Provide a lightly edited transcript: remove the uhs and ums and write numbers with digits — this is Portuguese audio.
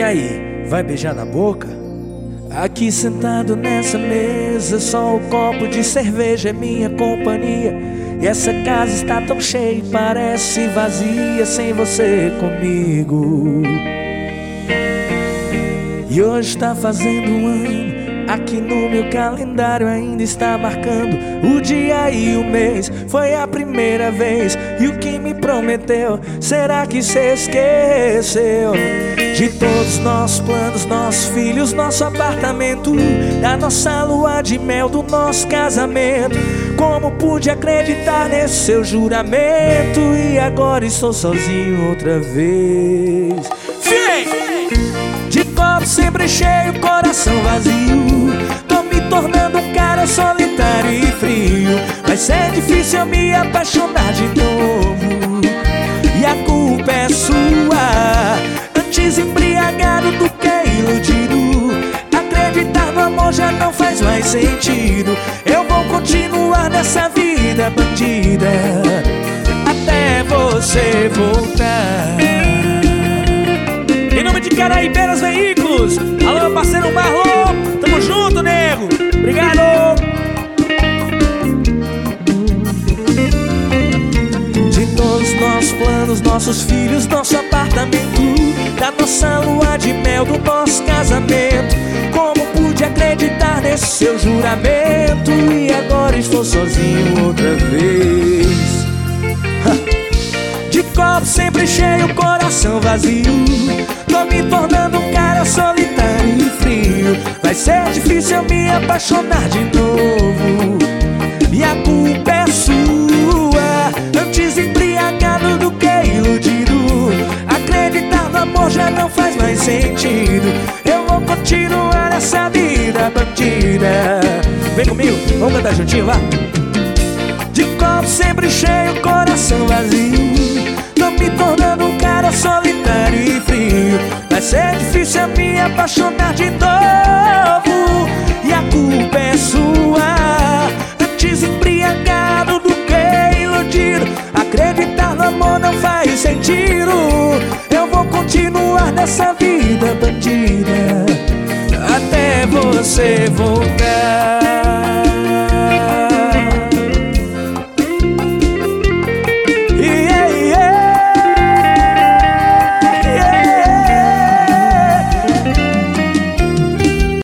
E aí, vai beijar na boca? Aqui sentado nessa mesa, só o copo de cerveja é minha companhia. E essa casa está tão cheia, parece vazia sem você comigo. E hoje está fazendo um ano, aqui no meu calendário ainda está marcando o dia e o mês. Foi a primeira vez, e o que me prometeu, será que cê esqueceu? De todos os nossos planos, nossos filhos, nosso apartamento, da nossa lua de mel, do nosso casamento. Como pude acreditar nesse seu juramento? E agora estou sozinho outra vez. De copo sempre cheio, coração vazio. Tô me tornando um cara solitário e frio. Vai ser difícil eu me apaixonar de novo, e a culpa é sua. Antes embriagado do que iludido, acreditar no amor já não faz mais sentido. Eu vou continuar nessa vida bandida até você voltar. Em nome de Caraíbeiras Veículos, alô parceiro Marlon, tamo junto, nego, obrigado. De todos os nossos planos, nossos filhos, nosso apartamento, da nossa lua de mel, do nosso casamento. Como pude acreditar nesse seu juramento? E agora estou sozinho outra vez. De copo sempre cheio, coração vazio. Tô me tornando um cara solitário e frio. Vai ser difícil eu me apaixonar de novo, e a culpa é sua. Antes embriagado do que iludido, acreditar no amor já não faz mais sentido. Eu vou continuar nessa vida bandida. Vem comigo, vamos cantar juntinho, vá. De copo sempre cheio, coração vazio. Tô me tornando um cara solitário e frio. Vai ser difícil eu me apaixonar de novo, e a culpa é sua. Antes embriagado do que iludido, acreditar no amor não faz sentido. Eu vou continuar nessa vida bandida até você voltar.